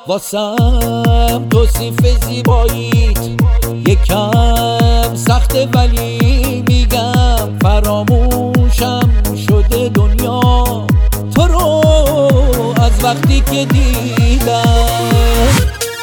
واسم توصیف زیباییت یکم سخته، ولی میگم فراموشم شده دنیا تو رو از وقتی که دیدم.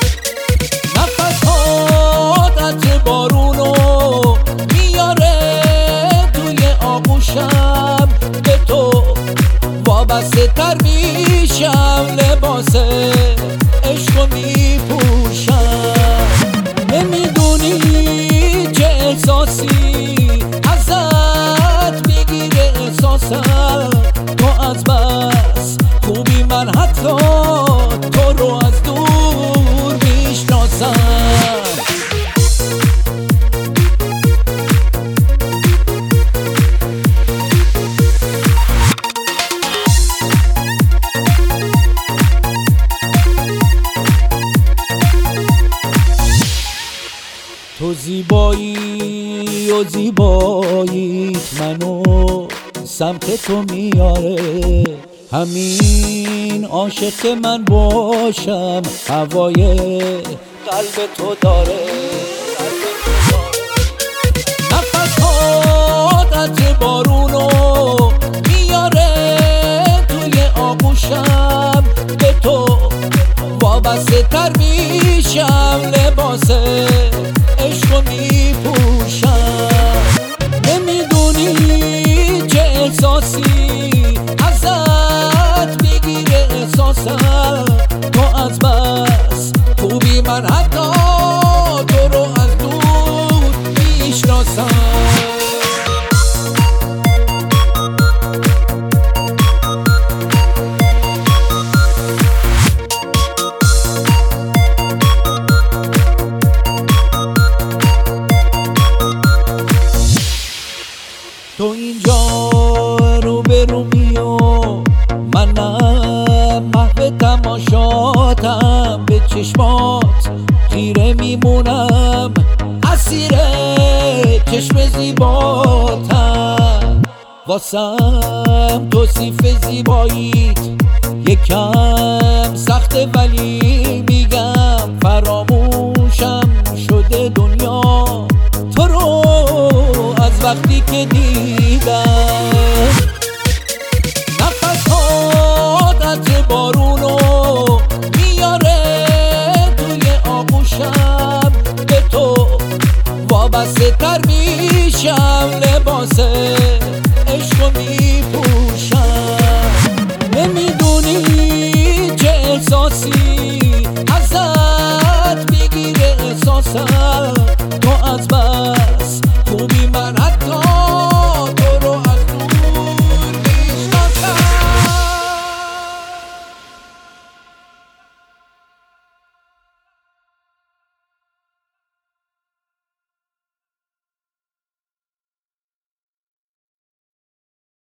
نفسات عطر بارونو میاره توی آغوشم، به تو وابسته تر میشم، لباس عشقو میپوشم. نمیدونی چه احساسی ازت میگیره احساسم، تو از بس خوبی من حتی تو رو از دور میشناسم. تو زیبایی و زیباییت منو سمت تو میاره، همین عاشق من باشم هوای قلب تو داره. نفسات عطر بارونو میاره توی آغوشم، به تو وابسته تر میشم، لباس عشقو میپوشم. نمیدونی چه احساسی ازت میگیره احساسم، تو از بس خوبی من حتی تو رو از دور میشناسم. تو اینجا رو به رو میو، منم محو تماشاتم، به چشمات خیره میمونم، اسیر چشم زیباتم. واسم توصیف زیباییت یکم سخته، ولی میگم فراموشم شده دنیا تو رو از وقتی که دیدم. نفسات عطر بارونو میاره توی آغوشم، به تو وابسته تر میشم، لباس عشقو میپوشم. نمیدونی چه احساسی ازت میگیره احساسم، تو از من